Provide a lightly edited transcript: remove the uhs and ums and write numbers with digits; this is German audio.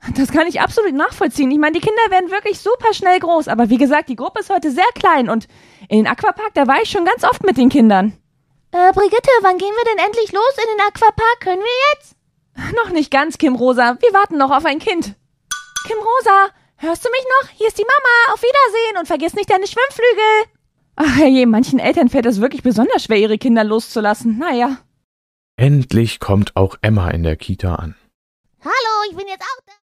Das kann ich absolut nachvollziehen. Ich meine, die Kinder werden wirklich super schnell groß. Aber wie gesagt, die Gruppe ist heute sehr klein. Und in den Aquapark, da war ich schon ganz oft mit den Kindern. Brigitte, wann gehen wir denn endlich los in den Aquapark? Können wir jetzt? Noch nicht ganz, Kim Rosa. Wir warten noch auf ein Kind. Kim Rosa, hörst du mich noch? Hier ist die Mama. Auf Wiedersehen und vergiss nicht deine Schwimmflügel. Ach herrje, manchen Eltern fällt es wirklich besonders schwer, ihre Kinder loszulassen. Naja. Endlich kommt auch Emma in der Kita an. Hallo, ich bin jetzt auch da.